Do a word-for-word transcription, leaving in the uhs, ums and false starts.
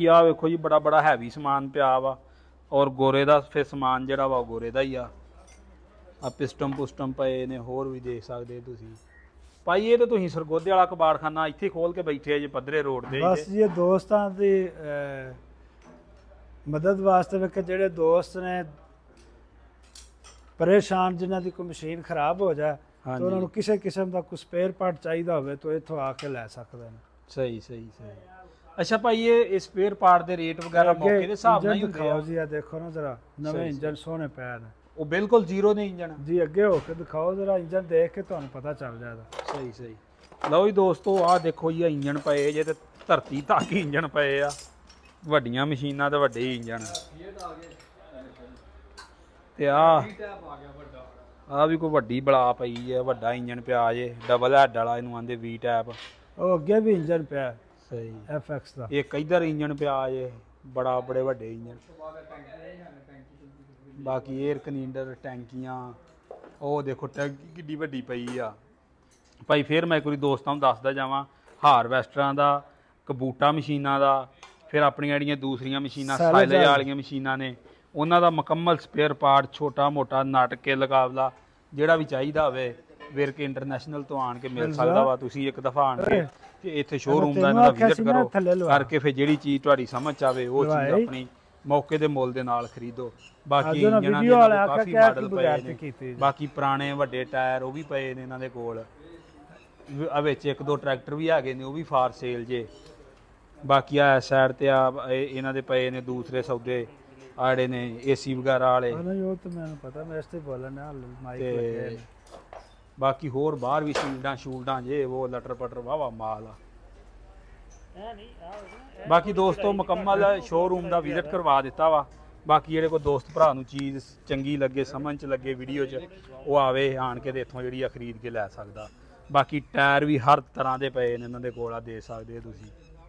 बाकी आ वेखो जी बड़ा बड़ा हैवी समान पिया वा और गोरे दा फिर समान जिहड़ा वा गोरे दा ही आ आ पिस्टम पुस्टम पए ने होर भी देख सकदे तुसीं भाई ये तो तुसीं सरगोधे वाला कबाड़खाना इत्थे खोल के बैठे जे पद्धरे रोड ते बस ये दोस्तां दी मदद वास्ते वे कि जेह्ड़े दोस्त ने परेशान जिन्हां दी कोई मशीन खराब हो जाए हाँ तो उन्होंने किसी किस्म का कुछ स्पेयर पार्ट चाहिए होवे तो इत्थों आके लै सकदे ने सही सही सही अच्छा भाई ये स्पेयर पार्ट दे रेट वगैरह मौके दे हिसाब नाल ही हुंदे दिखाओ जी आ देखो ना जरा नवे इंजन सोहने पै ने ਉਹ ਬਿਲਕੁਲ ਜ਼ੀਰੋ ਨੇ ਇੰਜਣ जी अगे होके दिखाओ जरा इंजन देख के तुहानू पता चल जाएगा ਸਹੀ ਸਹੀ ਲਓ ਜੀ ਦੋਸਤੋ ਆਹ ਦੇਖੋ ਜੀ ਇੰਜਣ ਪਏ ਜੇ ਤੇ ਧਰਤੀ ਤੱਕ ਹੀ ਇੰਜਣ ਪਏ ਆ ਵੱਡੀਆਂ ਮਸ਼ੀਨਾਂ ਤੇ ਵੱਡੇ ਹੀ ਇੰਜਣ ਤੇ ਆ ਆ ਵੀ ਕੋਈ ਵੱਡੀ ਬਲਾ ਪਈ ਹੈ ਵੱਡਾ ਇੰਜਣ ਪਿਆ ਜੇ ਡਬਲ ਹੈਡ ਵਾਲਾ ਇਹਨੂੰ ਆਂਦੇ ਵੀ ਟੈਪ ਉਹ ਅੱਗੇ ਵੀ ਇੰਜਨ ਪਿਆ ਸਹੀ ਐਫ ਐਕਸ ਦਾ ਇੱਕ ਇਧਰ ਇੰਜਣ ਪਿਆ ਜੇ ਬੜਾ ਬੜੇ ਵੱਡੇ ਇੰਜਣ ਬਾਕੀ 에ਅਰ ਕਲੀਨਰ ਟੈਂਕੀਆਂ ਉਹ ਦੇਖੋ ਟੈਂਕੀ ਕਿੱਡੀ ਵੱਡੀ ਪਈ ਆ ਭਾਈ ਫਿਰ ਮੈਂ ਇੱਕ ਵਾਰੀ ਦੋਸਤਾਂ ਨੂੰ ਦੱਸਦਾ ਜਾਵਾਂ ਹਾਰਵੈਸਟਰਾਂ ਦਾ ਕਬੂਟਾ ਮਸ਼ੀਨਾਂ ਦਾ ਫਿਰ ਆਪਣੀਆਂ ਜਿਹੜੀਆਂ ਦੂਸਰੀਆਂ ਮਸ਼ੀਨਾਂ ਸਾਈਲੇਜ ਵਾਲੀਆਂ ਮਸ਼ੀਨਾਂ ਨੇ ਉਹਨਾਂ ਦਾ ਮੁਕੰਮਲ ਸਪੇਅਰ ਪਾਰਟ ਛੋਟਾ ਮੋਟਾ ਨਟ ਕੇ ਲਗਾਵਲਾ ਜਿਹੜਾ ਵੀ ਚਾਹੀਦਾ ਹੋਵੇ ਵਿਰਕ ਇੰਟਰਨੈਸ਼ਨਲ ਤੋਂ ਆਣ ਕੇ ਮਿਲ ਸਕਦਾ ਵਾ ਤੁਸੀਂ ਇੱਕ ਦਫਾ ਆਣ ਕੇ ਤੇ ਇੱਥੇ ਸ਼ੋਰੂਮ ਦਾ ਇਹਨਾਂ ਦਾ ਵਿਜ਼ਿਟ ਕਰੋ ਕਰਕੇ ਫਿਰ ਜਿਹੜੀ ਚੀਜ਼ ਤੁਹਾਡੀ ਸਮਝ ਚ ਆਵੇ ਉਹ ਚੀਜ਼ ਆਪਣੀ ਮੌਕੇ ਦੇ ਮੁੱਲ ਦੇ ਨਾਲ ਖਰੀਦੋ ਬਾਕੀ ਇਹਨਾਂ ਦੇ ਕਾਫੀ ਮਾਡਲ ਪਏ ਨੇ ਬਾਕੀ ਪੁਰਾਣੇ ਵੱਡੇ ਟਾਇਰ ਉਹ ਵੀ ਪਏ ਨੇ ਇਹਨਾਂ ਦੇ ਕੋਲ ਆ ਵਿੱਚ ਇੱਕ ਦੋ ਟਰੈਕਟਰ ਵੀ ਹੈਗੇ ਨੇ ਉਹ ਵੀ ਫਾਰ ਸੇਲ ਜੇ ਬਾਕੀ ਆ ਸਾਈਡ ਤੇ ਆ ਇਹਨਾਂ ਦੇ ਪਏ ਨੇ ਦੂਸਰੇ ਸੌਦੇ ਆੜੇ ਨੇ ਏਸੀ ਵਗੈਰਾ ਵਾਲੇ ਉਹ ਤਾਂ ਮੈਨੂੰ ਪਤਾ ਮੈਂ ਇਸ ਤੇ ਬੋਲਣਾ ਮਾਈਕ ਲੱਗੇ ਬਾਕੀ ਹੋਰ ਬਾਹਰ ਵੀ ਸ਼ੀਲਡਾਂ ਸ਼ੂਲਡਾਂ ਜੇ ਉਹ ਲਟਰ ਪਟਰ ਵਾਵਾ ਮਾਲ ਆ ਬਾਕੀ ਦੋਸਤੋ ਮੁਕੰਮਲ ਸ਼ੋਰੂਮ ਦਾ ਵਿਜ਼ਿਟ ਕਰਵਾ ਦਿੱਤਾ ਵਾ ਬਾਕੀ ਜਿਹੜੇ ਕੋਈ ਦੋਸਤ ਭਰਾ ਨੂੰ ਚੀਜ਼ ਚੰਗੀ ਲੱਗੇ ਸਮਝ ਚ ਲੱਗੇ ਵੀਡੀਓ 'ਚ ਉਹ ਆਵੇ ਆਣ ਕੇ ਤੇ ਇੱਥੋਂ ਜਿਹੜੀ ਆ ਖਰੀਦ ਕੇ ਲੈ ਸਕਦਾ ਬਾਕੀ ਟਾਇਰ ਵੀ ਹਰ ਤਰ੍ਹਾਂ ਦੇ ਪਏ ਨੇ ਇਹਨਾਂ ਦੇ ਕੋਲ ਆ ਦੇ ਸਕਦੇ ਤੁਸੀਂ